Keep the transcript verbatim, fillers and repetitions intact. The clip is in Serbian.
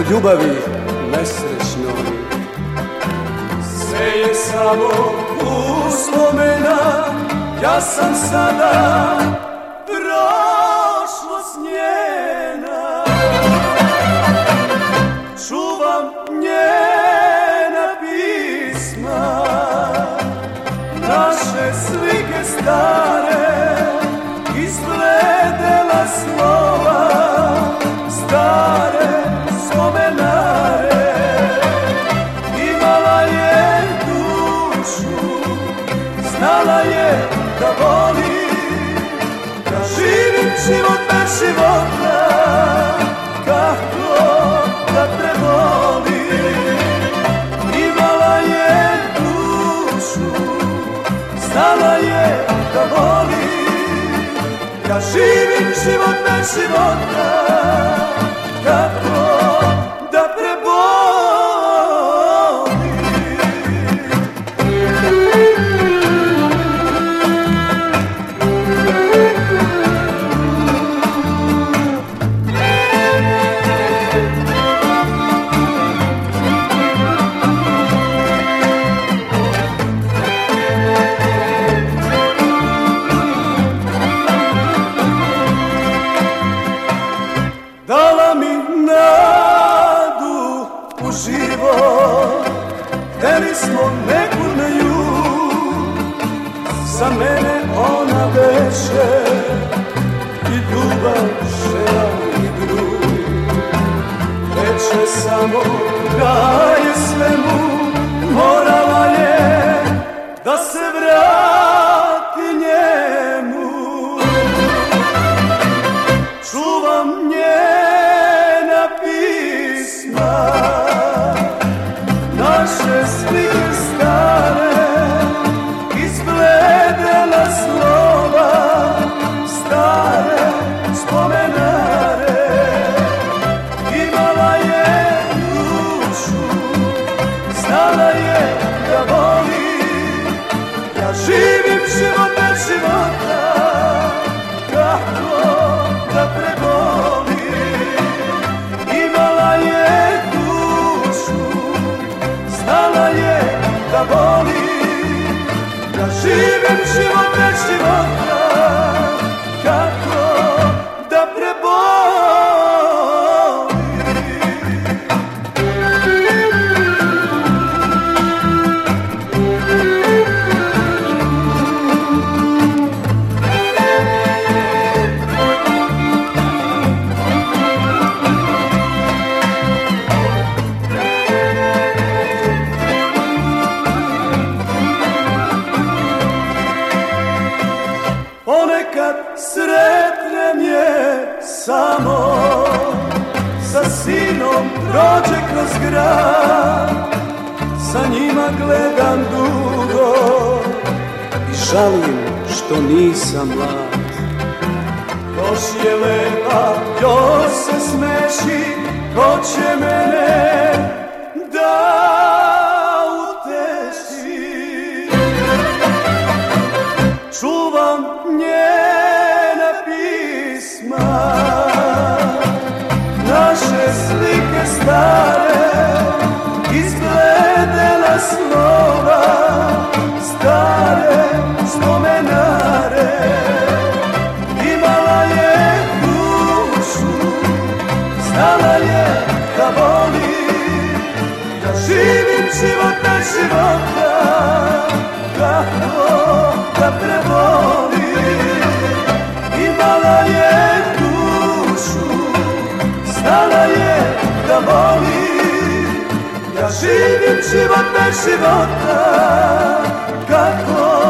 ljubavi nesrećnoj. Sve je samo uspomena, ja sam sada prošlost njena. Čuvam njena pisma, naše slike stare, izgledela slova, stare spomenare. Imala je dušu, znala je da voli, da živim život bez života, kako da prevoli. Imala je dušu, znala je da voli, da živim život bez života, kako da prevoli. Dala mi nadu u život, hteli smo neku na jug, za mene ona beše i ljubav, žena i drug. Reče samo da je svemu, morala je da se vrati njemu. Čuvam njena pisma, naše slike stare, izgledela slova, stare spomenare. Imala je dušu, znala je da voli, ja živim život bez života, kako da preboli. Imala je dušu, znala je da voli, da živim život bez života, kako da preboli. Ponekad sretnem je samo, sa sinom prođe kroz grad, sa njima gledam dugo i žalim što nisam mlad. Još je lepa, još se smeši, ko će mene da uteši. Čuvam njena pisma, naše slike stare, izgledela slova, stare spomenare. Imala je dušu, znala je da voli, da živim život bez života, kako da prevoli. Imala je dušu, znala je da voli, ja živim život bez života, kako